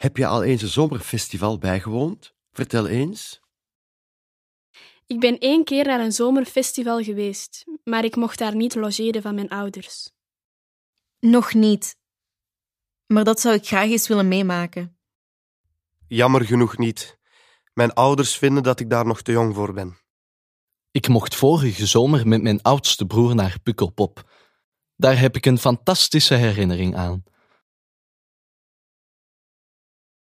Heb je al eens een zomerfestival bijgewoond? Vertel eens. Ik ben 1 keer naar een zomerfestival geweest, maar ik mocht daar niet logeren van mijn ouders. Nog niet. Maar dat zou ik graag eens willen meemaken. Jammer genoeg niet. Mijn ouders vinden dat ik daar nog te jong voor ben. Ik mocht vorige zomer met mijn oudste broer naar Pukkelpop. Daar heb ik een fantastische herinnering aan.